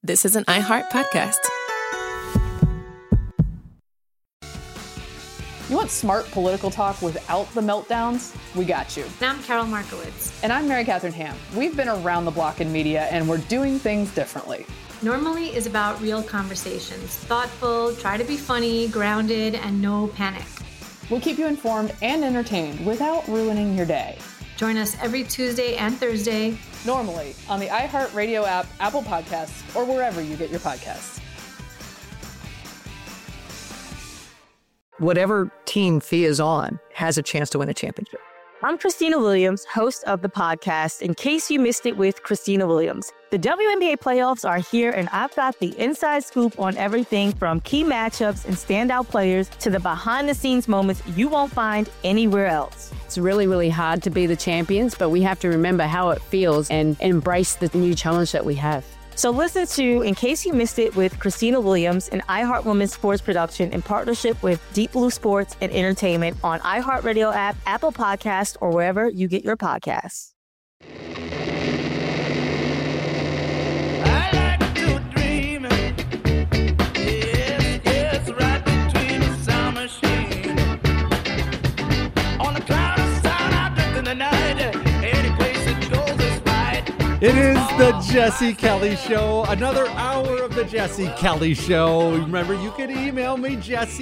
this is an iHeart podcast. You want smart political talk without the meltdowns? We got you. And I'm Carol Markowitz. And I'm Mary Catherine Ham. We've been around the block in media, and we're doing things differently. Normally is about real conversations. Thoughtful, try to be funny, grounded, and no panic. We'll keep you informed and entertained without ruining your day. Join us every Tuesday and Thursday. Normally on the iHeartRadio app, Apple Podcasts, or wherever you get your podcasts. Whatever team Thea is on has a chance to win a championship. I'm Christina Williams, host of the podcast, In Case You Missed It with Christina Williams. The WNBA playoffs are here, and I've got the inside scoop on everything from key matchups and standout players to the behind-the-scenes moments you won't find anywhere else. It's really, really hard to be the champions, but we have to remember how it feels and embrace the new challenge that we have. So listen to In Case You Missed It with Christina Williams, an iHeart Women's Sports production in partnership with Deep Blue Sports and Entertainment on iHeartRadio app, Apple Podcasts, or wherever you get your podcasts. It is the Jesse Kelly Show, another hour of the Jesse Kelly Show. Remember, you can email me,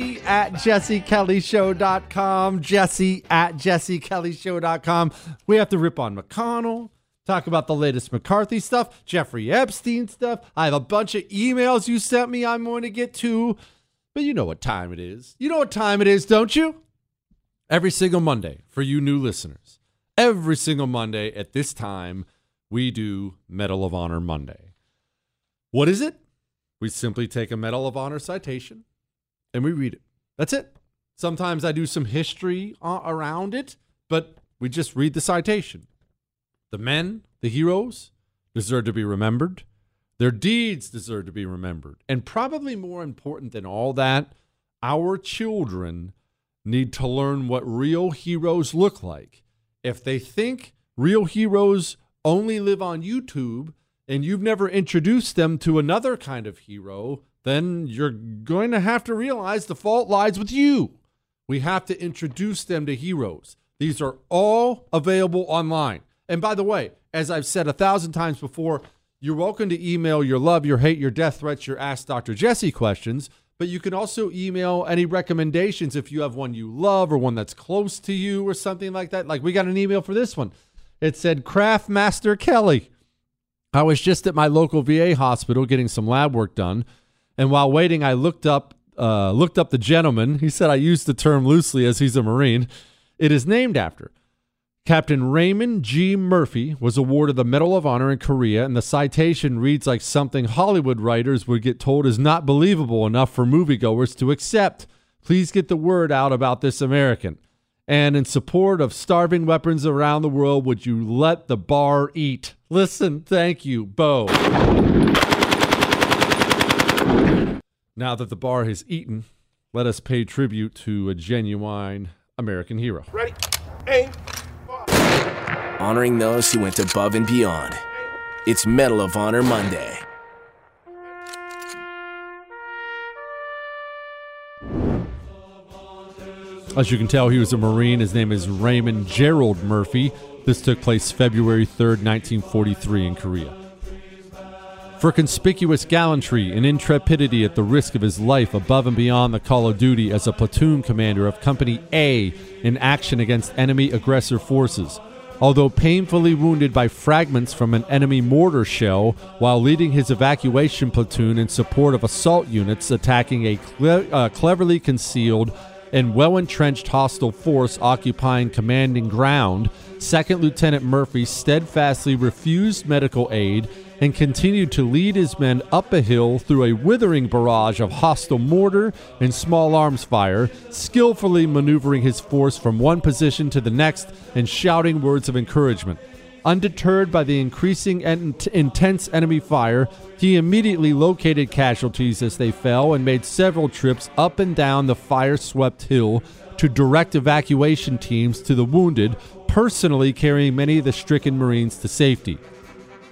jesse@jessekellyshow.com, jesse@jessekellyshow.com. We have to rip on McConnell, talk about the latest McCarthy stuff, Jeffrey Epstein stuff. I have a bunch of emails you sent me I'm going to get to, but you know what time it is. You know what time it is, don't you? Every single Monday, for you new listeners, every single Monday at this time, we do Medal of Honor Monday. What is it? We simply take a Medal of Honor citation and we read it. That's it. Sometimes I do some history around it, but we just read the citation. The men, the heroes, deserve to be remembered. Their deeds deserve to be remembered. And probably more important than all that, our children need to learn what real heroes look like. If they think real heroes only live on YouTube and you've never introduced them to another kind of hero, then you're going to have to realize the fault lies with you. We have to introduce them to heroes. These are all available online. And by the way, as I've said 1,000 times before, you're welcome to email your love, your hate, your death threats, your Ask Dr. Jesse questions, but you can also email any recommendations if you have one you love or one that's close to you or something like that. Like we got an email for this one. It said, Craft Master Kelly. I was just at my local VA hospital getting some lab work done, and while waiting, I looked up the gentleman. He said I used the term loosely as he's a Marine. It is named after. Captain Raymond G. Murphy was awarded the Medal of Honor in Korea, and the citation reads like something Hollywood writers would get told is not believable enough for moviegoers to accept. Please get the word out about this American. And in support of starving weapons around the world, would you let the bar eat? Listen, thank you, Bo. Now that the bar has eaten, let us pay tribute to a genuine American hero. Ready, aim, honoring those who went above and beyond. It's Medal of Honor Monday. As you can tell, he was a Marine. His name is Raymond Gerald Murphy. This took place February 3rd, 1943 in Korea. For conspicuous gallantry and intrepidity at the risk of his life above and beyond the call of duty as a platoon commander of Company A in action against enemy aggressor forces. Although painfully wounded by fragments from an enemy mortar shell while leading his evacuation platoon in support of assault units attacking a cleverly concealed and well-entrenched hostile force occupying commanding ground, 2nd Lieutenant Murphy steadfastly refused medical aid and continued to lead his men up a hill through a withering barrage of hostile mortar and small arms fire, skillfully maneuvering his force from one position to the next and shouting words of encouragement. Undeterred by the increasing and intense enemy fire, he immediately located casualties as they fell and made several trips up and down the fire-swept hill to direct evacuation teams to the wounded, personally carrying many of the stricken Marines to safety.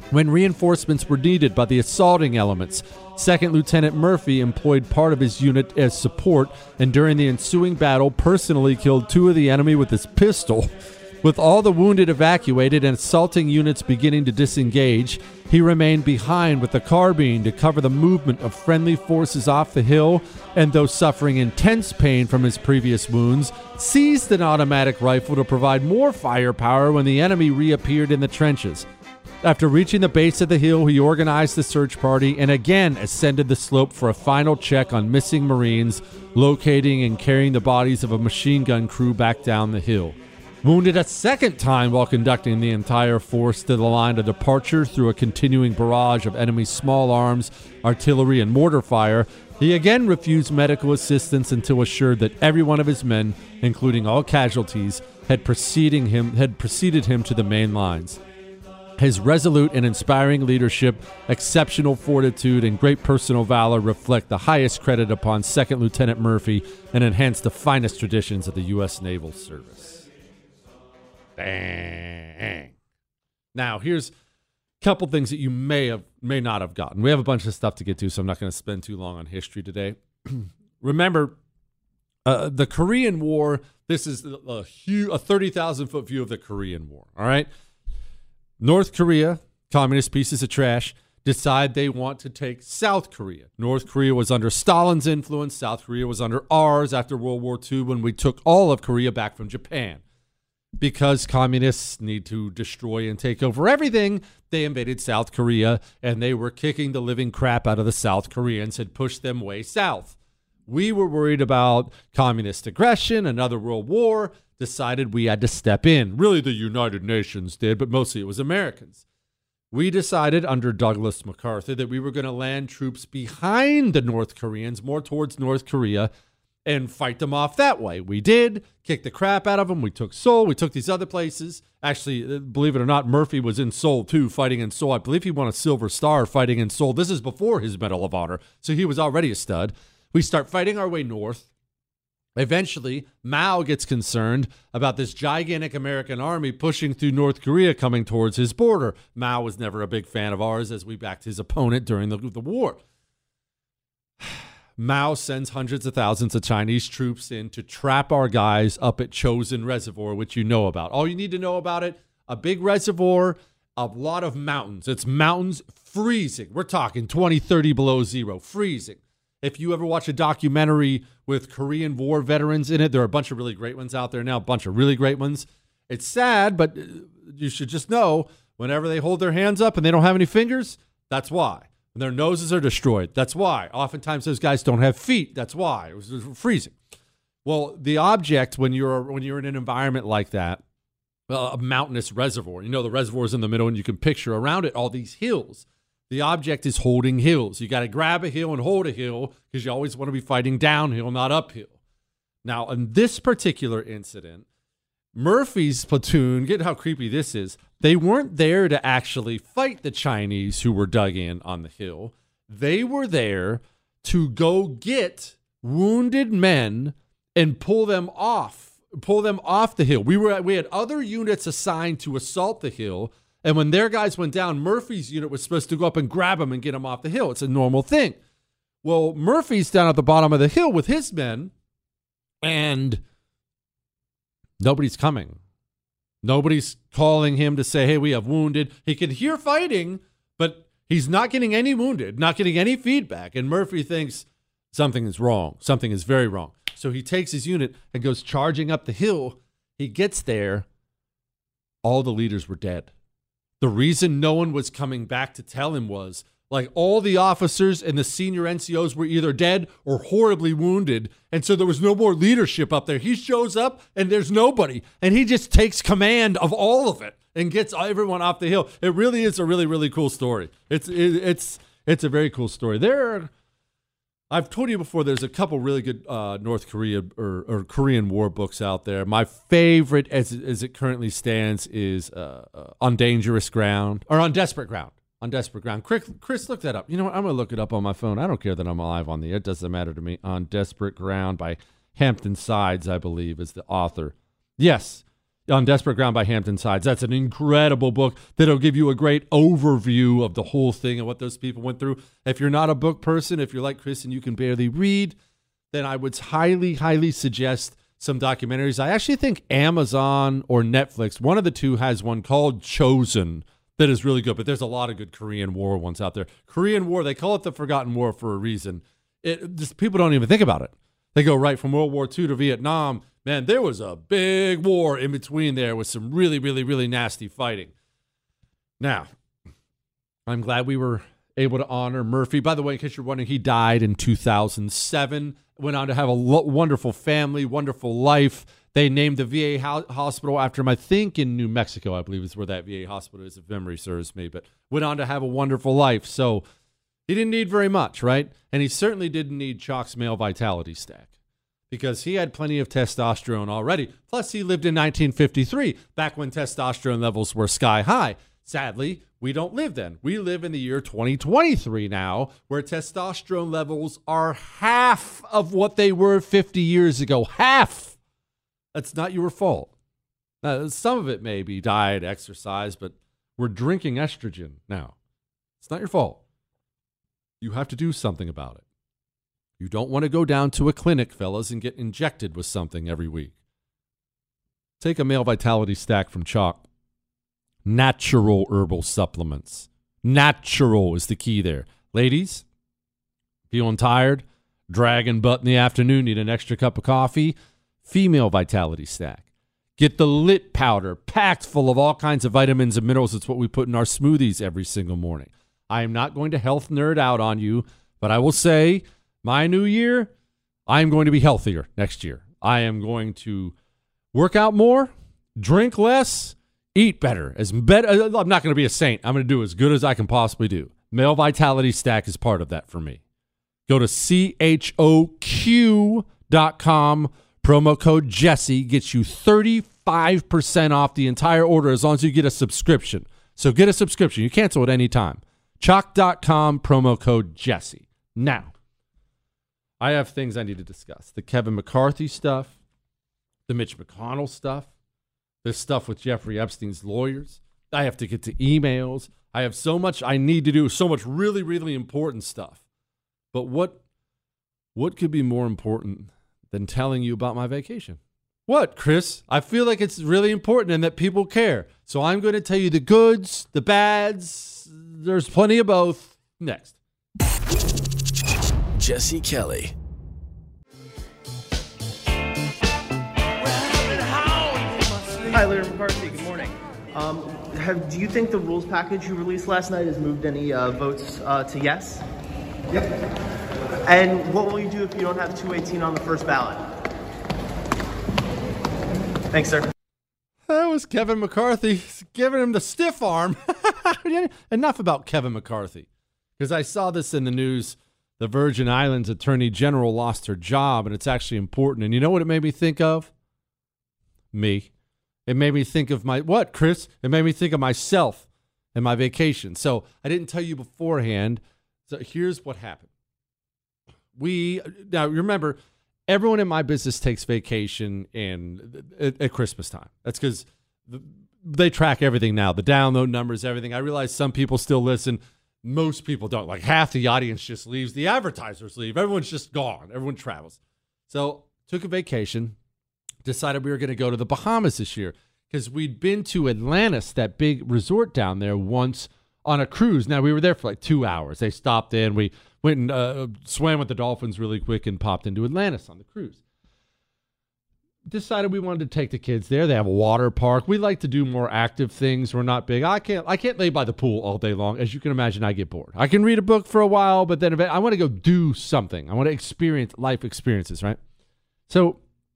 When reinforcements were needed by the assaulting elements, 2nd Lieutenant Murphy employed part of his unit as support, and during the ensuing battle personally killed 2 of the enemy with his pistol. With all the wounded evacuated and assaulting units beginning to disengage, he remained behind with the carbine to cover the movement of friendly forces off the hill, and though suffering intense pain from his previous wounds, seized an automatic rifle to provide more firepower when the enemy reappeared in the trenches. After reaching the base of the hill, he organized the search party and again ascended the slope for a final check on missing Marines, locating and carrying the bodies of a machine gun crew back down the hill. Wounded a second time while conducting the entire force to the line of departure through a continuing barrage of enemy small arms, artillery, and mortar fire, he again refused medical assistance until assured that every one of his men, including all casualties, had preceded him to the main lines. His resolute and inspiring leadership, exceptional fortitude, and great personal valor reflect the highest credit upon 2nd Lieutenant Murphy and enhance the finest traditions of the U.S. Naval Service. Dang. Now, here's a couple things that you may not have gotten. We have a bunch of stuff to get to, so I'm not going to spend too long on history today. Remember, the Korean War, this is a 30,000-foot view of the Korean War, all right? North Korea, communist pieces of trash, decide they want to take South Korea. North Korea was under Stalin's influence. South Korea was under ours after World War II when we took all of Korea back from Japan. Because communists need to destroy and take over everything, they invaded South Korea, and they were kicking the living crap out of the South Koreans, had pushed them way south. We were worried about communist aggression, another world war, decided we had to step in. Really, the United Nations did, but mostly it was Americans. We decided under Douglas MacArthur that we were going to land troops behind the North Koreans, more towards North Korea, and fight them off that way. We did, kicked the crap out of them. We took Seoul. We took these other places. Actually, believe it or not, Murphy was in Seoul too, fighting in Seoul. I believe he won a Silver Star fighting in Seoul. This is before his Medal of Honor, so he was already a stud. We start fighting our way north. Eventually, Mao gets concerned about this gigantic American army pushing through North Korea coming towards his border. Mao was never a big fan of ours as we backed his opponent during the war. Mao sends hundreds of thousands of Chinese troops in to trap our guys up at Chosin Reservoir, which you know about. All you need to know about it, a big reservoir, a lot of mountains. It's mountains, freezing. We're talking 20, 30 below zero, freezing. If you ever watch a documentary with Korean War veterans in it, there are a bunch of really great ones out there now, a bunch of really great ones. It's sad, but you should just know whenever they hold their hands up and they don't have any fingers, that's why. When their noses are destroyed, that's why. Oftentimes those guys don't have feet, that's why. It was freezing. Well, the object when you're in an environment like that, a mountainous reservoir, the reservoir is in the middle and you can picture around it all these hills. The object is holding hills. You got to grab a hill and hold a hill because you always want to be fighting downhill, not uphill. Now, in this particular incident, Murphy's platoon, get how creepy this is, they weren't there to actually fight the Chinese who were dug in on the hill. They were there to go get wounded men and pull them off the hill. We had other units assigned to assault the hill. And when their guys went down, Murphy's unit was supposed to go up and grab them and get them off the hill. It's a normal thing. Well, Murphy's down at the bottom of the hill with his men, and nobody's coming. Nobody's calling him to say, hey, we have wounded. He can hear fighting, but he's not getting any wounded, not getting any feedback. And Murphy thinks something is wrong. Something is very wrong. So he takes his unit and goes charging up the hill. He gets there. All the leaders were dead. The reason no one was coming back to tell him was, all the officers and the senior NCOs were either dead or horribly wounded, and so there was no more leadership up there. He shows up, and there's nobody, and he just takes command of all of it and gets everyone off the hill. It really is a really, really cool story. It's a very cool story. I've told you before, there's a couple really good North Korea or Korean War books out there. My favorite, as it currently stands, is On Dangerous Ground, or On Desperate Ground. On Desperate Ground. Chris, look that up. You know what? I'm going to look it up on my phone. I don't care that I'm alive on the air. It doesn't matter to me. On Desperate Ground by Hampton Sides, I believe, is the author. Yes. On Desperate Ground by Hampton Sides. That's an incredible book that'll give you a great overview of the whole thing and what those people went through. If you're not a book person, if you're like Chris and you can barely read, then I would highly, highly suggest some documentaries. I actually think Amazon or Netflix, one of the two, has one called Chosen that is really good, but there's a lot of good Korean War ones out there. Korean War, they call it the Forgotten War for a reason. Just people don't even think about it. They go right from World War II to Vietnam. Man, there was a big war in between there with some really, really, really nasty fighting. Now, I'm glad we were able to honor Murphy. By the way, in case you're wondering, he died in 2007. Went on to have a wonderful family, wonderful life. They named the VA hospital after him, I think, in New Mexico, I believe is where that VA hospital is, if memory serves me. But went on to have a wonderful life. So he didn't need very much, right? And he certainly didn't need Chalk's male vitality stack because he had plenty of testosterone already. Plus, he lived in 1953, back when testosterone levels were sky high. Sadly, we don't live then. We live in the year 2023 now, where testosterone levels are half of what they were 50 years ago. Half! That's not your fault. Some of it may be diet, exercise, but we're drinking estrogen now. It's not your fault. You have to do something about it. You don't want to go down to a clinic, fellas, and get injected with something every week. Take a male vitality stack from Chalk. Natural herbal supplements. Natural is the key there. Ladies, feeling tired, dragging butt in the afternoon, need an extra cup of coffee? Female vitality stack. Get the Lit powder, packed full of all kinds of vitamins and minerals. It's what we put in our smoothies every single morning. I am not going to health nerd out on you, but I will say my new year, I am going to be healthier next year. I am going to work out more, drink less, eat better. I'm not going to be a saint. I'm going to do as good as I can possibly do. Male Vitality Stack is part of that for me. Go to CHOQ.com. Promo code Jesse gets you 35% off the entire order as long as you get a subscription. So get a subscription. You cancel at any time. Chalk.com, promo code Jesse. Now, I have things I need to discuss. The Kevin McCarthy stuff, the Mitch McConnell stuff, this stuff with Jeffrey Epstein's lawyers. I have to get to emails. I have so much I need to do, so much really, really important stuff. But what could be more important than telling you about my vacation? What, Chris? I feel like it's really important and that people care. So I'm going to tell you the goods, the bads. There's plenty of both. Next. Jesse Kelly. Hi, Larry McCarthy. Good morning. Do you think the rules package you released last night has moved any votes to yes? Yep. And what will you do if you don't have 218 on the first ballot? Thanks, sir. That was Kevin McCarthy giving him the stiff arm. Enough about Kevin McCarthy, because I saw this in the news. The Virgin Islands Attorney General lost her job, and it's actually important. And you know what it made me think of? Me. It made me think of what, Chris? It made me think of myself and my vacation. So I didn't tell you beforehand. So here's what happened. Now remember, everyone in my business takes vacation at Christmas time. That's because they track everything now, the download numbers, everything. I realize some people still listen. Most people don't. Like half the audience just leaves. The advertisers leave. Everyone's just gone. Everyone travels. So took a vacation. Decided we were going to go to the Bahamas this year because we'd been to Atlantis, that big resort down there, once on a cruise. Now, we were there for like 2 hours. They stopped in. We went and swam with the dolphins really quick and popped into Atlantis on the cruise. Decided we wanted to take the kids there. They have a water park. We like to do more active things. We're not big. I can't lay by the pool all day long. As you can imagine, I get bored. I can read a book for a while, but then I want to go do something. I want to experience life experiences, right? So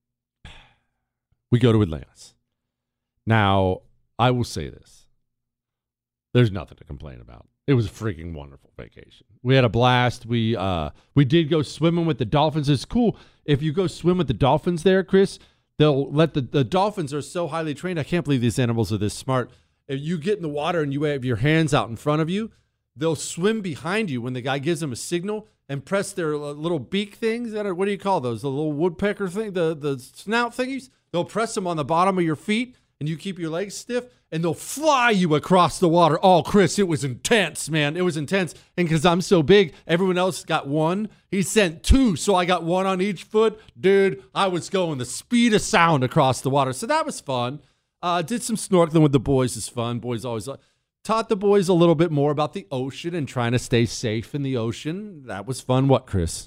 we go to Atlantis. Now, I will say this. There's nothing to complain about. It was a freaking wonderful vacation. We had a blast. We did go swimming with the dolphins. It's cool. If you go swim with the dolphins there, Chris, they'll let the dolphins are so highly trained. I can't believe these animals are this smart. If you get in the water and you have your hands out in front of you, they'll swim behind you when the guy gives them a signal and press their little beak things. What do you call those? The little woodpecker thing, the snout thingies? They'll press them on the bottom of your feet, and you keep your legs stiff, and they'll fly you across the water. Oh, Chris, it was intense, man. It was intense. And because I'm so big, everyone else got one. He sent 2, so I got 1 on each foot. Dude, I was going the speed of sound across the water. So that was fun. Did some snorkeling with the boys. It's fun. Boys always taught the boys a little bit more about the ocean and trying to stay safe in the ocean. That was fun. What, Chris?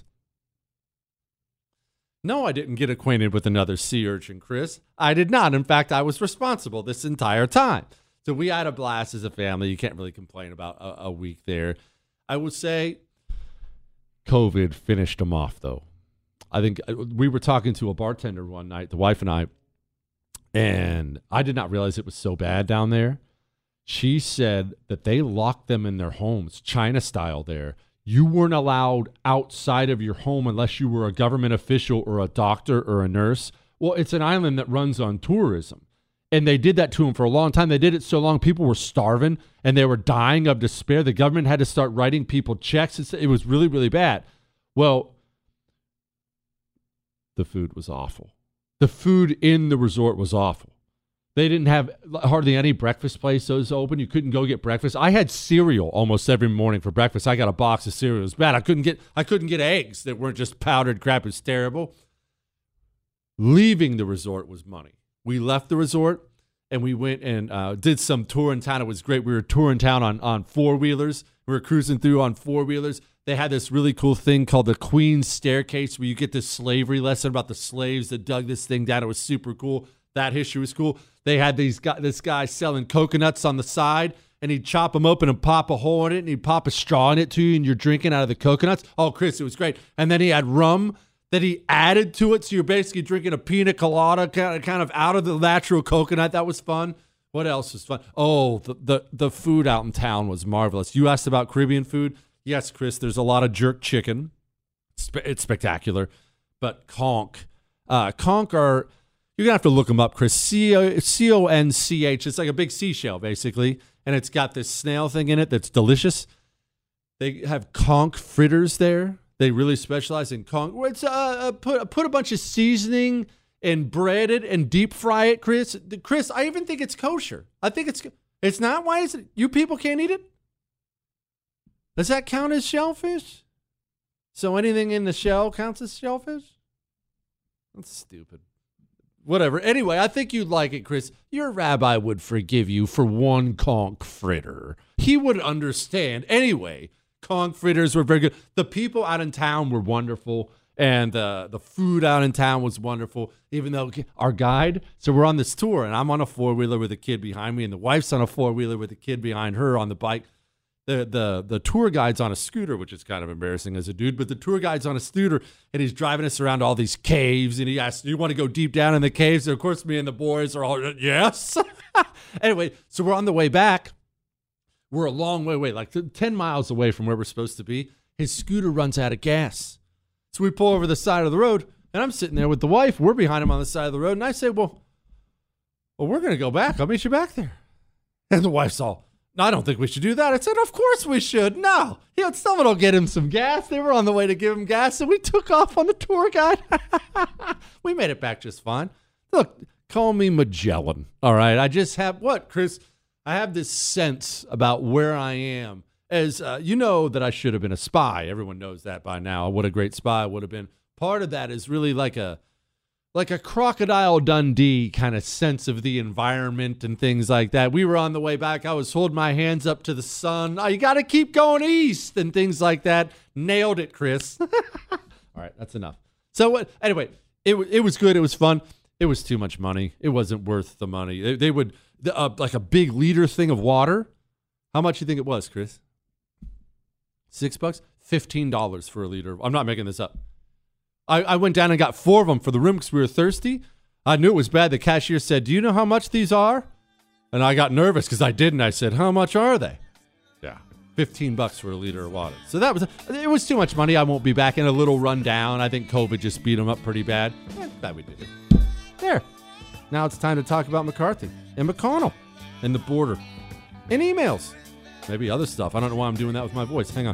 No, I didn't get acquainted with another sea urchin, Chris. I did not. In fact, I was responsible this entire time. So we had a blast as a family. You can't really complain about a week there. I would say COVID finished them off, though. I think we were talking to a bartender one night, the wife and I did not realize it was so bad down there. She said that they locked them in their homes, China style there. You weren't allowed outside of your home unless you were a government official or a doctor or a nurse. Well, it's an island that runs on tourism. And they did that to them for a long time. They did it so long, people were starving and they were dying of despair. The government had to start writing people checks. It was really, really bad. Well, the food was awful. The food in the resort was awful. They didn't have hardly any breakfast places open. You couldn't go get breakfast. I had cereal almost every morning for breakfast. I got a box of cereal. It was bad. I couldn't get eggs that weren't just powdered crap. It was terrible. Leaving the resort was money. We left the resort and we went and did some tour in town. It was great. We were touring town on 4-wheelers. We were cruising through on 4-wheelers. They had this really cool thing called the Queen's Staircase where you get this slavery lesson about the slaves that dug this thing down. It was super cool. That history was cool. They had this guy selling coconuts on the side, and he'd chop them open and pop a hole in it, and he'd pop a straw in it to you, and you're drinking out of the coconuts. Oh, Chris, it was great. And then he had rum that he added to it, so you're basically drinking a pina colada kind of out of the natural coconut. That was fun. What else was fun? Oh, the food out in town was marvelous. You asked about Caribbean food. Yes, Chris, there's a lot of jerk chicken. It's spectacular. But conch are... You're going to have to look them up, Chris. C-O-N-C-H. It's like a big seashell, basically. And it's got this snail thing in it that's delicious. They have conch fritters there. They really specialize in conch. It's put a bunch of seasoning and bread it and deep fry it, Chris. Chris, I even think it's kosher. I think it's not. Why is it? You people can't eat it? Does that count as shellfish? So anything in the shell counts as shellfish? That's stupid. Whatever. Anyway, I think you'd like it, Chris. Your rabbi would forgive you for one conch fritter. He would understand. Anyway, conch fritters were very good. The people out in town were wonderful, and the food out in town was wonderful, even though our guide, so we're on this tour, and I'm on a 4-wheeler with a kid behind me, and the wife's on a 4-wheeler with a kid behind her on the bike. The tour guide's on a scooter, which is kind of embarrassing as a dude, but the tour guide's on a scooter, and he's driving us around all these caves, and he asks, do you want to go deep down in the caves? And of course, me and the boys are all, yes. Anyway, so we're on the way back. We're a long way away, like 10 miles away from where we're supposed to be. His scooter runs out of gas. So we pull over the side of the road, and I'm sitting there with the wife. We're behind him on the side of the road, and I say, well, we're going to go back. I'll meet you back there. And the wife's all, no, I don't think we should do that. I said, of course we should. No. Someone will get him some gas. They were on the way to give him gas, and we took off on the tour guide. We made it back just fine. Look, call me Magellan. All right. I just have, what, Chris? I have this sense about where I am. As you know that I should have been a spy. Everyone knows that by now. What a great spy I would have been. Part of that is really like a Crocodile Dundee kind of sense of the environment and things like that. We were on the way back. I was holding my hands up to the sun. Oh, you got to keep going east and things like that. Nailed it, Chris. All right, that's enough. So anyway, it was good. It was fun. It was too much money. It wasn't worth the money. They would, like a big liter thing of water. How much do you think it was, Chris? $6? $15 for a liter. I'm not making this up. I went down and got 4 of them for the room because we were thirsty. I knew it was bad. The cashier said, do you know how much these are? And I got nervous because I didn't. I said, how much are they? Yeah, $15 for a liter of water. So it was too much money. I won't be back in a little rundown. I think COVID just beat them up pretty bad. That we did it. There. Now it's time to talk about McCarthy and McConnell and the border and emails. Maybe other stuff. I don't know why I'm doing that with my voice. Hang on.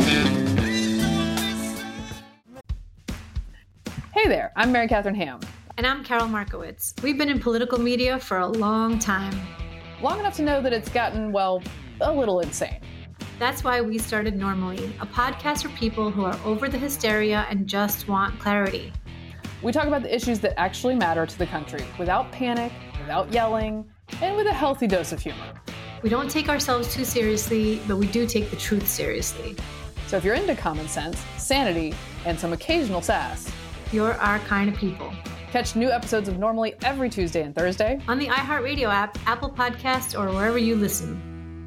Hey there, I'm Mary Catherine Ham. And I'm Carol Markowitz. We've been in political media for a long time. Long enough to know that it's gotten, well, a little insane. That's why we started Normally, a podcast for people who are over the hysteria and just want clarity. We talk about the issues that actually matter to the country without panic, without yelling, and with a healthy dose of humor. We don't take ourselves too seriously, but we do take the truth seriously. So if you're into common sense, sanity, and some occasional sass, You're our kind of people. catch new episodes of Normally every Tuesday and Thursday On the iHeartRadio app, Apple Podcasts, or wherever you listen.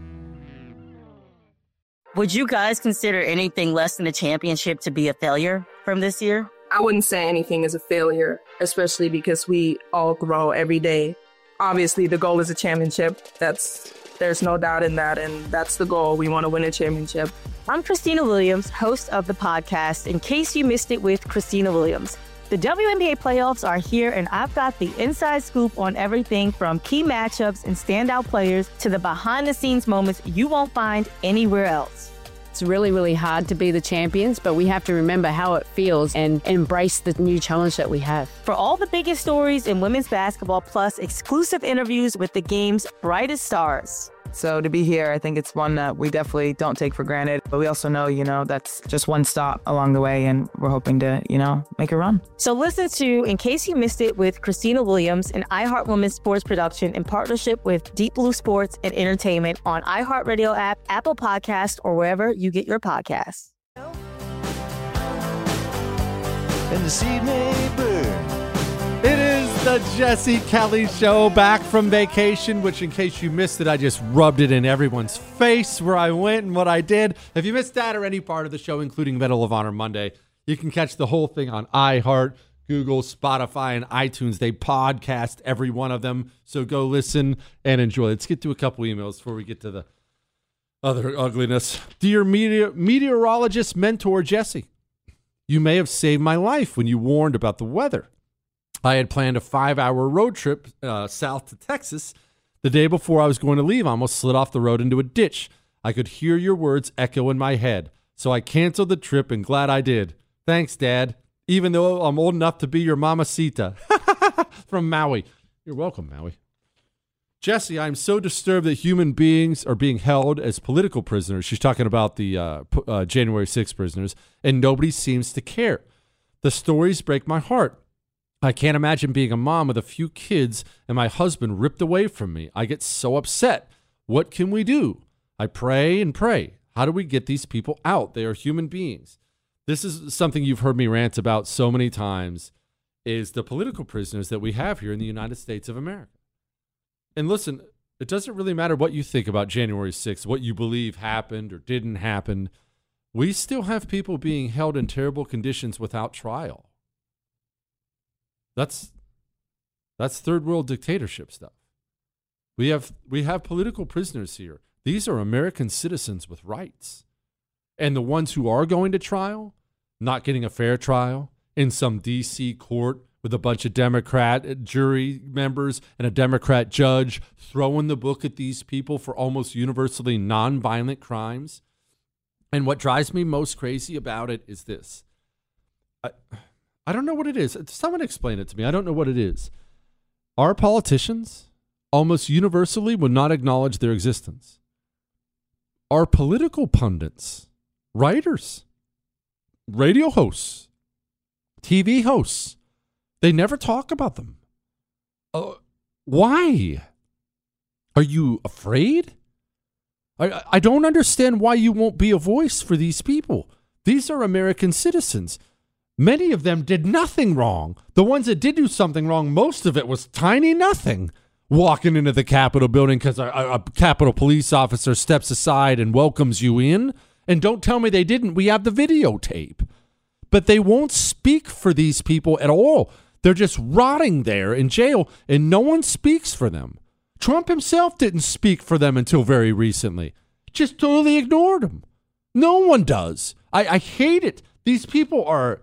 Would you guys consider anything less than a championship to be a failure from this year? I wouldn't say anything is a failure, especially because we all grow every day. Obviously, the goal is a championship. There's no doubt in that, and that's the goal. We want to win a championship. I'm Christina Williams, host of the podcast, In Case You Missed It with Christina Williams. The WNBA playoffs are here, and I've got the inside scoop on everything from key matchups and standout players to the behind-the-scenes moments you won't find anywhere else. It's really, really hard to be the champions, but we have to remember how it feels and embrace the new challenge that we have. For all the biggest stories in women's basketball, plus exclusive interviews with the game's brightest stars. So to be here, I think it's one that we definitely don't take for granted. But we also know, that's just one stop along the way, and we're hoping to, make a run. So listen to In Case You Missed It with Christina Williams, an iHeart Women's sports production in partnership with Deep Blue Sports and Entertainment on iHeartRadio app, Apple Podcasts, or wherever you get your podcasts. And the seed may burn. It is the Jesse Kelly Show, back from vacation, which in case you missed it, I just rubbed it in everyone's face where I went and what I did. If you missed that or any part of the show, including Medal of Honor Monday, you can catch the whole thing on iHeart, Google, Spotify, and iTunes. They podcast every one of them, so go listen and enjoy. Let's get to a couple emails before we get to the other ugliness. Dear meteorologist mentor Jesse, you may have saved my life when you warned about the weather. I had planned a 5-hour road trip south to Texas. The day before I was going to leave, I almost slid off the road into a ditch. I could hear your words echo in my head, so I canceled the trip, and glad I did. Thanks, Dad, even though I'm old enough to be your mamacita. From Maui. You're welcome, Maui. Jesse, I'm so disturbed that human beings are being held as political prisoners. She's talking about the January 6th prisoners, and nobody seems to care. The stories break my heart. I can't imagine being a mom with a few kids and my husband ripped away from me. I get so upset. What can we do? I pray and pray. How do we get these people out? They are human beings. This is something you've heard me rant about so many times, is the political prisoners that we have here in the United States of America. And listen, it doesn't really matter what you think about January 6th, what you believe happened or didn't happen. We still have people being held in terrible conditions without trial. That's third world dictatorship stuff. We have political prisoners here. These are American citizens with rights. And the ones who are going to trial, not getting a fair trial in some D.C. court with a bunch of Democrat jury members and a Democrat judge throwing the book at these people for almost universally nonviolent crimes. And what drives me most crazy about it is this. I don't know what it is. Someone explain it to me. I don't know what it is. Our politicians almost universally would not acknowledge their existence. Our political pundits, writers, radio hosts, TV hosts, they never talk about them. Why? Are you afraid? I don't understand why you won't be a voice for these people. These are American citizens. Many of them did nothing wrong. The ones that did do something wrong, most of it was tiny nothing. Walking into the Capitol building because a Capitol police officer steps aside and welcomes you in. And don't tell me they didn't. We have the videotape. But they won't speak for these people at all. They're just rotting there in jail, and no one speaks for them. Trump himself didn't speak for them until very recently. Just totally ignored them. No one does. I hate it. These people are...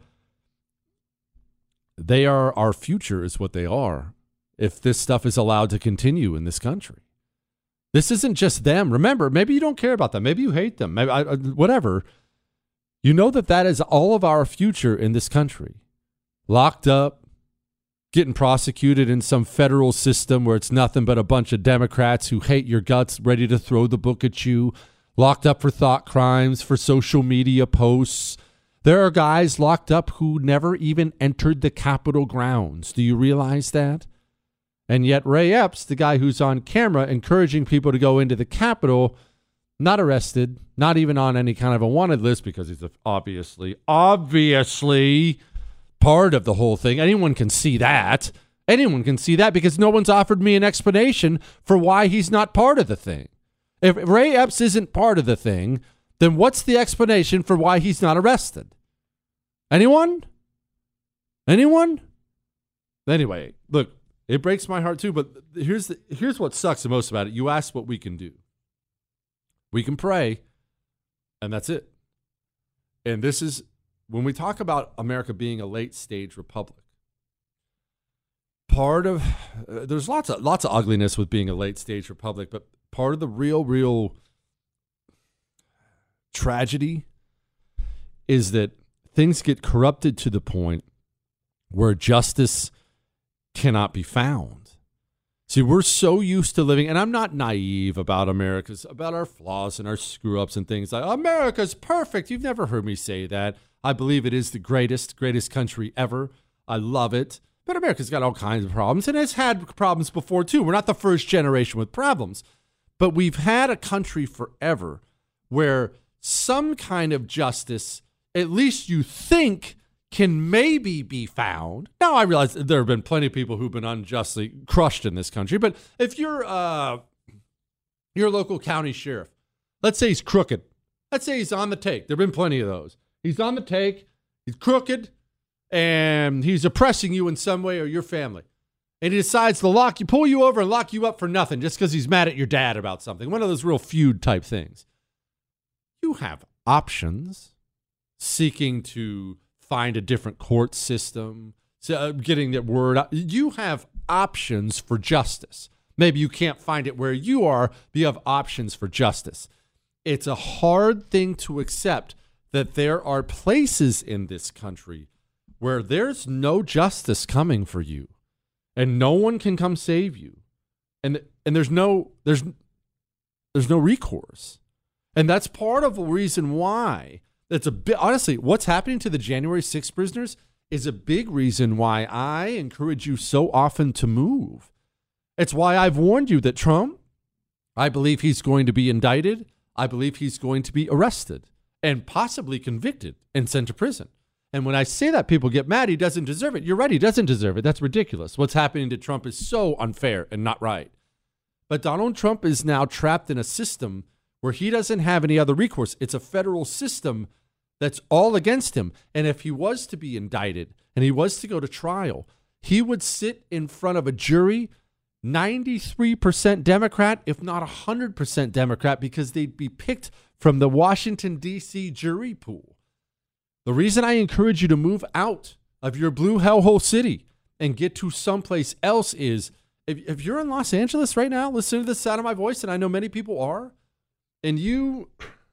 They are our future is what they are if this stuff is allowed to continue in this country. This isn't just them. Remember, maybe you don't care about them. Maybe you hate them. Maybe whatever. You know that is all of our future in this country. Locked up, getting prosecuted in some federal system where it's nothing but a bunch of Democrats who hate your guts, ready to throw the book at you, locked up for thought crimes, for social media posts. There are guys locked up who never even entered the Capitol grounds. Do you realize that? And yet Ray Epps, the guy who's on camera encouraging people to go into the Capitol, not arrested, not even on any kind of a wanted list because he's obviously part of the whole thing. Anyone can see that. Anyone can see that because no one's offered me an explanation for why he's not part of the thing. If Ray Epps isn't part of the thing, then what's the explanation for why he's not arrested? Anyone? Anyone? Anyway, look, it breaks my heart too, but here's what sucks the most about it. You asked what we can do. We can pray, and that's it. And this is, when we talk about America being a late-stage republic, part of, there's lots of ugliness with being a late-stage republic, but part of the real tragedy is that things get corrupted to the point where justice cannot be found. See, we're so used to living, and I'm not naive about about our flaws and our screw-ups and things like, America's perfect. You've never heard me say that. I believe it is the greatest country ever. I love it. But America's got all kinds of problems, and it's had problems before, too. We're not the first generation with problems. But we've had a country forever where some kind of justice, at least you think, can maybe be found. Now, I realize there have been plenty of people who've been unjustly crushed in this country, but if you're your local county sheriff, let's say he's crooked. Let's say he's on the take. There have been plenty of those. He's on the take, he's crooked, and he's oppressing you in some way or your family. And he decides to pull you over and lock you up for nothing just because he's mad at your dad about something. One of those real feud type things. You have options seeking to find a different court system, getting that word out. You have options for justice. Maybe you can't find it where you are, but you have options for justice. It's a hard thing to accept that there are places in this country where there's no justice coming for you and no one can come save you. And there's no recourse. And that's part of the reason why. That's a bit, honestly, what's happening to the January 6th prisoners is a big reason why I encourage you so often to move. It's why I've warned you that Trump, I believe he's going to be indicted. I believe he's going to be arrested and possibly convicted and sent to prison. And when I say that, people get mad. He doesn't deserve it. You're right. He doesn't deserve it. That's ridiculous. What's happening to Trump is so unfair and not right. But Donald Trump is now trapped in a system where he doesn't have any other recourse. It's a federal system that's all against him. And if he was to be indicted and he was to go to trial, he would sit in front of a jury, 93% Democrat, if not 100% Democrat, because they'd be picked from the Washington, D.C. jury pool. The reason I encourage you to move out of your blue hellhole city and get to someplace else is, if you're in Los Angeles right now, listen to the sound of my voice, and I know many people are, and you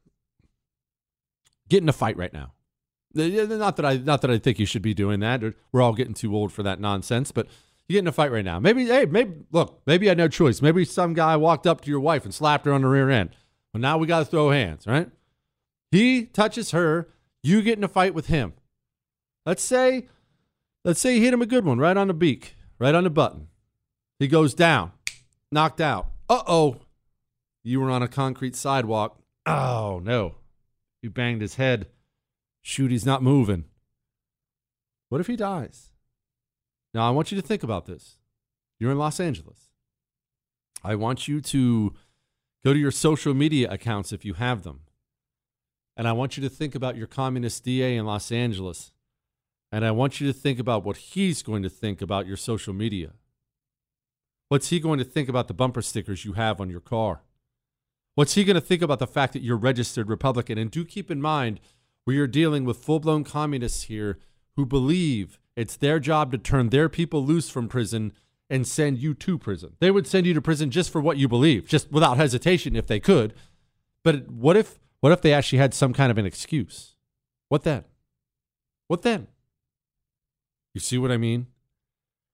get in a fight right now. Not that I think you should be doing that. We're all getting too old for that nonsense, but you get in a fight right now. Maybe you had no choice. Maybe some guy walked up to your wife and slapped her on the rear end. Well, now we got to throw hands, right? He touches her. You get in a fight with him. Let's say you hit him a good one right on the beak, right on the button. He goes down, knocked out. Uh-oh. You were on a concrete sidewalk. Oh, no. You banged his head. Shoot, he's not moving. What if he dies? Now, I want you to think about this. You're in Los Angeles. I want you to go to your social media accounts if you have them. And I want you to think about your communist DA in Los Angeles. And I want you to think about what he's going to think about your social media. What's he going to think about the bumper stickers you have on your car? What's he going to think about the fact that you're registered Republican? And do keep in mind, we are dealing with full-blown communists here who believe it's their job to turn their people loose from prison and send you to prison. They would send you to prison just for what you believe, just without hesitation if they could. But what if they actually had some kind of an excuse? What then? What then? You see what I mean?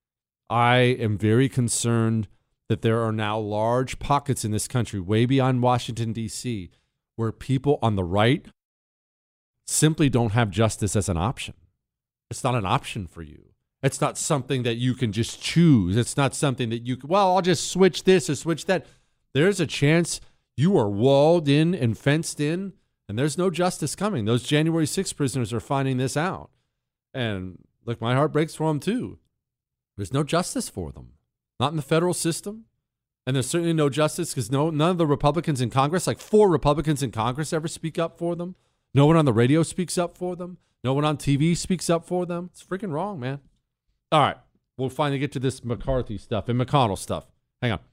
I am very concerned that there are now large pockets in this country, way beyond Washington, D.C., where people on the right simply don't have justice as an option. It's not an option for you. It's not something that you can just choose. It's not something that you can, well, I'll just switch this or switch that. There's a chance you are walled in and fenced in, and there's no justice coming. Those January 6th prisoners are finding this out. And look, my heart breaks for them too. There's no justice for them. Not in the federal system. And there's certainly no justice because none of the Republicans in Congress, like 4 Republicans in Congress, ever speak up for them. No one on the radio speaks up for them. No one on TV speaks up for them. It's freaking wrong, man. All right. We'll finally get to this McCarthy stuff and McConnell stuff. Hang on.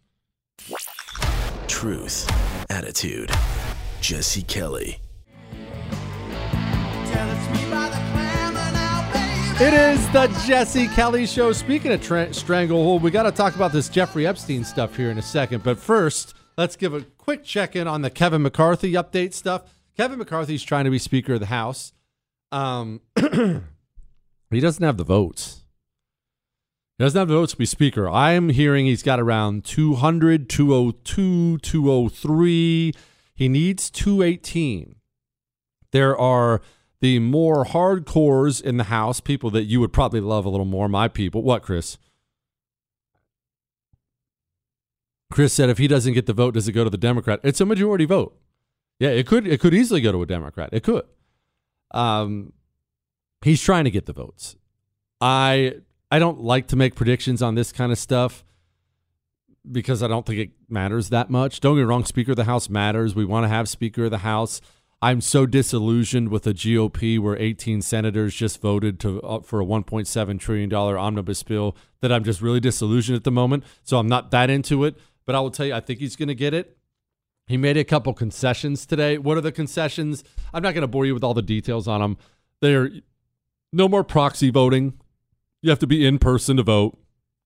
Truth, attitude, Jesse Kelly. It is the Jesse Kelly Show. Speaking of stranglehold, we got to talk about this Jeffrey Epstein stuff here in a second. But first, let's give a quick check-in on the Kevin McCarthy update stuff. Kevin McCarthy's trying to be Speaker of the House. He doesn't have the votes. He doesn't have the votes to be Speaker. I am hearing he's got around 200, 202, 203. He needs 218. There are the more hardcores in the House, people that you would probably love a little more, my people. What, Chris? Chris said if he doesn't get the vote, does it go to the Democrat? It's a majority vote. Yeah, it could easily go to a Democrat. It could. He's trying to get the votes. I don't like to make predictions on this kind of stuff because I don't think it matters that much. Don't get me wrong, Speaker of the House matters. We want to have Speaker of the House. I'm so disillusioned with the GOP where 18 senators just voted for a $1.7 trillion omnibus bill that I'm just really disillusioned at the moment. So I'm not that into it. But I will tell you, I think he's going to get it. He made a couple concessions today. What are the concessions? I'm not going to bore you with all the details on them. There, no more proxy voting. You have to be in person to vote.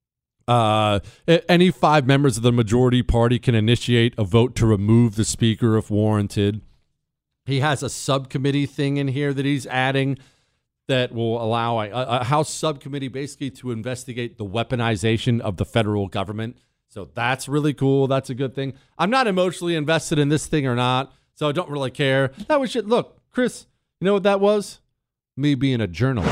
Any 5 members of the majority party can initiate a vote to remove the speaker if warranted. He has a subcommittee thing in here that he's adding that will allow a House subcommittee basically to investigate the weaponization of the federal government. So that's really cool. That's a good thing. I'm not emotionally invested in this thing or not, so I don't really care. That was shit. Look, Chris, you know what that was? Me being a journalist.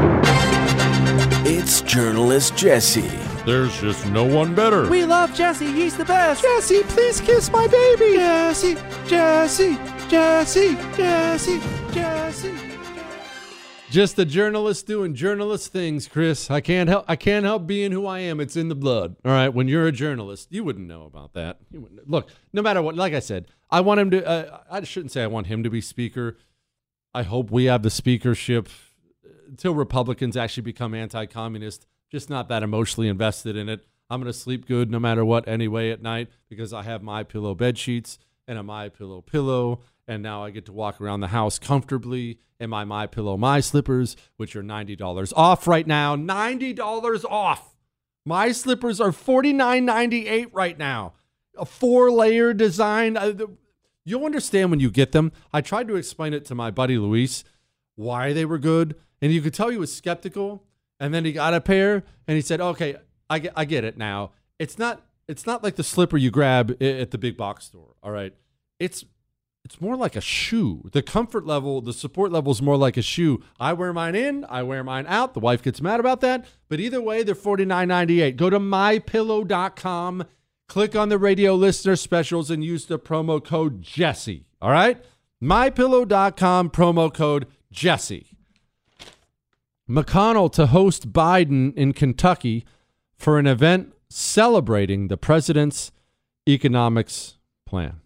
It's Journalist Jesse. There's just no one better. We love Jesse. He's the best. Jesse, please kiss my baby. Jesse, Jesse, Jesse, Jesse, Jesse. Just a journalist doing journalist things, Chris. I can't help being who I am. It's in the blood. All right. When you're a journalist, you wouldn't know about that. Look, no matter what, like I said, I want him to, I shouldn't say I want him to be Speaker. I hope we have the speakership until Republicans actually become anti-communist. Just not that emotionally invested in it. I'm going to sleep good no matter what anyway at night because I have MyPillow bed sheets and a MyPillow pillow. And now I get to walk around the house comfortably in my MyPillow My slippers, which are $90 off right now. $90 off. My slippers are $49.98 right now. A 4-layer design. You'll understand when you get them. I tried to explain it to my buddy Luis why they were good, and you could tell he was skeptical. And then he got a pair, and he said, "Okay, I get it now. It's not like the slipper you grab at the big box store. All right, it's more like a shoe. The comfort level, the support level is more like a shoe. I wear mine in, I wear mine out. The wife gets mad about that, but either way, they're $49.98. Go to mypillow.com, click on the radio listener specials, and use the promo code Jesse. All right, mypillow.com, promo code Jesse. McConnell to host Biden in Kentucky for an event celebrating the president's economics plan.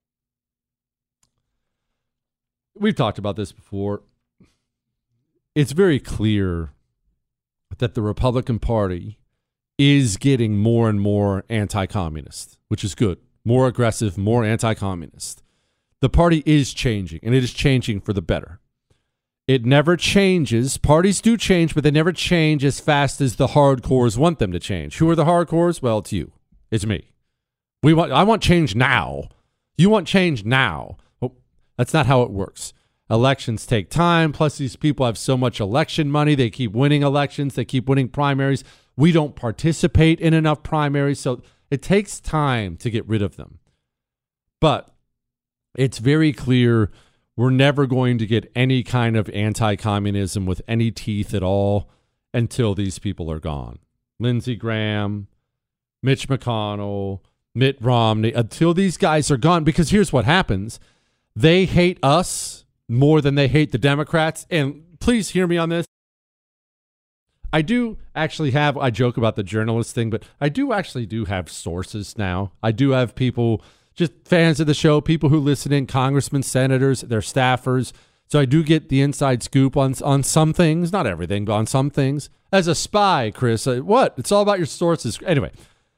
We've talked about this before. It's very clear that the Republican Party is getting more and more anti-communist, which is good. More aggressive, more anti-communist. The party is changing, and it is changing for the better. It never changes. Parties do change, but they never change as fast as the hardcores want them to change. Who are the hardcores? Well, it's you. It's me. I want change now. You want change now. Well, that's not how it works. Elections take time. Plus, these people have so much election money. They keep winning elections. They keep winning primaries. We don't participate in enough primaries. So it takes time to get rid of them. But it's very clear we're never going to get any kind of anti-communism with any teeth at all until these people are gone. Lindsey Graham, Mitch McConnell, Mitt Romney, until these guys are gone. Because here's what happens. They hate us more than they hate the Democrats. And please hear me on this. I joke about the journalist thing, but I do have sources now. I do have people, just fans of the show, people who listen in, congressmen, senators, their staffers. So I do get the inside scoop on some things, not everything, but on some things. As a spy, Chris, what? It's all about your sources. Anyway,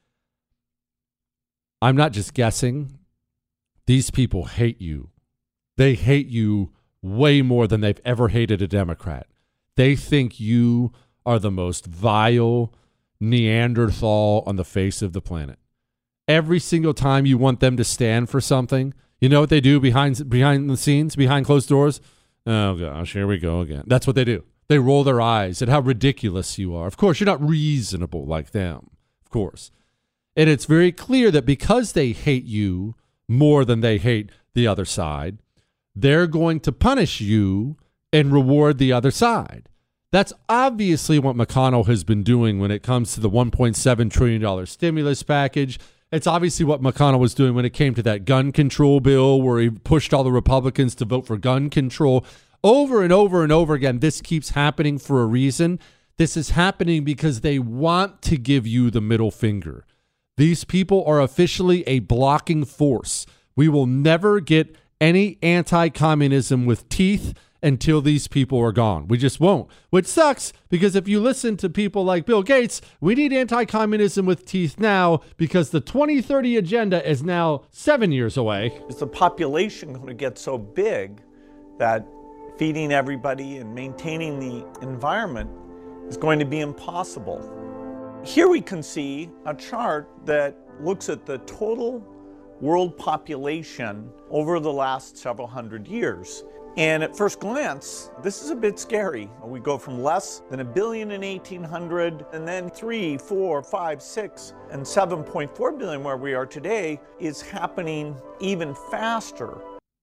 I'm not just guessing. These people hate you. They hate you way more than they've ever hated a Democrat. They think you are the most vile Neanderthal on the face of the planet. Every single time you want them to stand for something, you know what they do behind the scenes, behind closed doors? Oh, gosh, here we go again. That's what they do. They roll their eyes at how ridiculous you are. Of course, you're not reasonable like them, of course. And it's very clear that because they hate you more than they hate the other side, they're going to punish you and reward the other side. That's obviously what McConnell has been doing when it comes to the $1.7 trillion stimulus package. It's obviously what McConnell was doing when it came to that gun control bill where he pushed all the Republicans to vote for gun control. Over and over and over again, this keeps happening for a reason. This is happening because they want to give you the middle finger. These people are officially a blocking force. We will never get any anti-communism with teeth until these people are gone. We just won't. Which sucks, because if you listen to people like Bill Gates, we need anti-communism with teeth now because the 2030 agenda is now 7 years away. Is the population going to get so big that feeding everybody and maintaining the environment is going to be impossible? Here we can see a chart that looks at the total world population over the last several hundred years. And at first glance, this is a bit scary. We go from less than 1 billion in 1800, and then 3, 4, 5, 6, and 7.4 billion where we are today is happening even faster.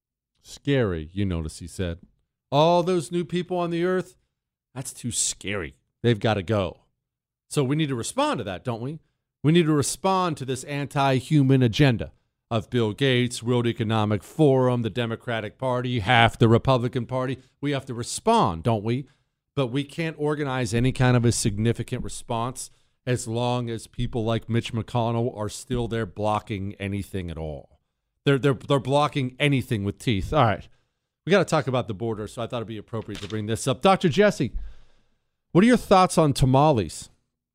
Scary, you notice he said. All those new people on the earth, that's too scary. They've got to go. So we need to respond to that, don't we? We need to respond to this anti-human agenda of Bill Gates, World Economic Forum, the Democratic Party, half the Republican Party. We have to respond, don't we? But we can't organize any kind of a significant response as long as people like Mitch McConnell are still there blocking anything at all. They're blocking anything with teeth. All right. We got to talk about the border, so I thought it'd be appropriate to bring this up. Dr. Jesse, what are your thoughts on tamales?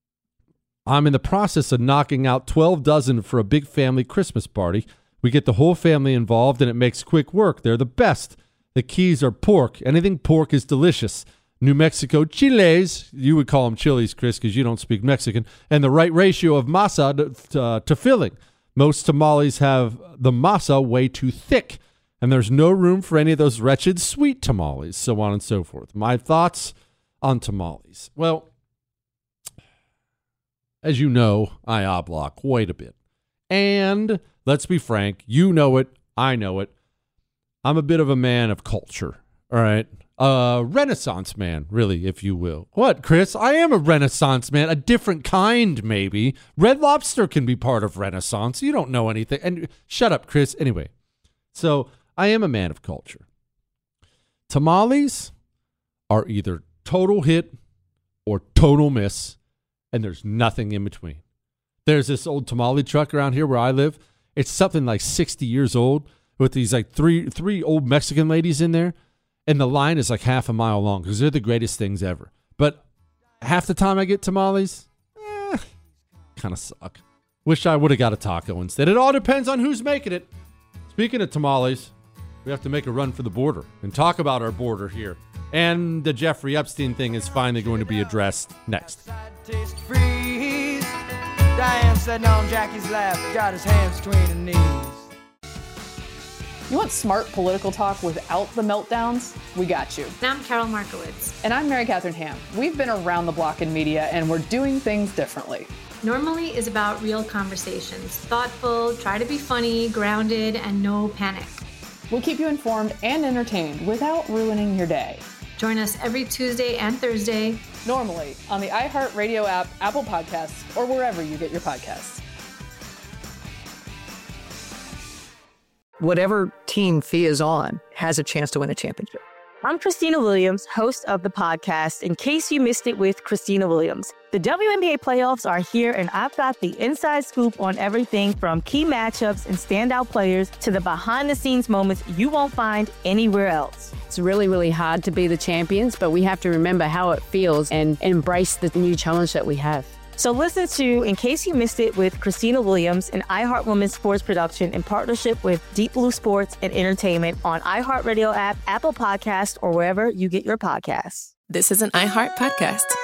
I'm in the process of knocking out 12 dozen for a big family Christmas party. We get the whole family involved, and it makes quick work. They're the best. The keys are pork. Anything pork is delicious. New Mexico chiles, you would call them chilies, Chris, because you don't speak Mexican, and the right ratio of masa to filling. Most tamales have the masa way too thick, and there's no room for any of those wretched sweet tamales, so on and so forth. My thoughts on tamales. Well, as you know, I oblong quite a bit. And let's be frank, you know it, I know it. I'm a bit of a man of culture, all right? A Renaissance man, really, if you will. What, Chris? I am a Renaissance man, a different kind, maybe. Red Lobster can be part of Renaissance. You don't know anything. And shut up, Chris. Anyway, so I am a man of culture. Tamales are either total hit or total miss, and there's nothing in between. There's this old tamale truck around here where I live. It's something like 60 years old with these like three old Mexican ladies in there. And the line is like half a mile long because they're the greatest things ever. But half the time I get tamales, kind of suck. Wish I would have got a taco instead. It all depends on who's making it. Speaking of tamales, we have to make a run for the border and talk about our border here. And the Jeffrey Epstein thing is finally going to be addressed next. Diane sitting on Jackie's lap, got his hands between her knees. You want smart political talk without the meltdowns? We got you. And I'm Carol Markowitz. And I'm Mary Catherine Ham. We've been around the block in media, and we're doing things differently. Normally is about real conversations. Thoughtful, try to be funny, grounded, and no panic. We'll keep you informed and entertained without ruining your day. Join us every Tuesday and Thursday. Normally on the iHeartRadio app, Apple Podcasts, or wherever you get your podcasts. Whatever team Fia is on has a chance to win a championship. I'm Christina Williams, host of the podcast, In Case You Missed It with Christina Williams. The WNBA playoffs are here, and I've got the inside scoop on everything from key matchups and standout players to the behind-the-scenes moments you won't find anywhere else. It's really, really hard to be the champions, but we have to remember how it feels and embrace the new challenge that we have. So listen to In Case You Missed It with Christina Williams, an iHeart Women's Sports production in partnership with Deep Blue Sports and Entertainment on iHeartRadio app, Apple Podcasts, or wherever you get your podcasts. This is an iHeart podcast.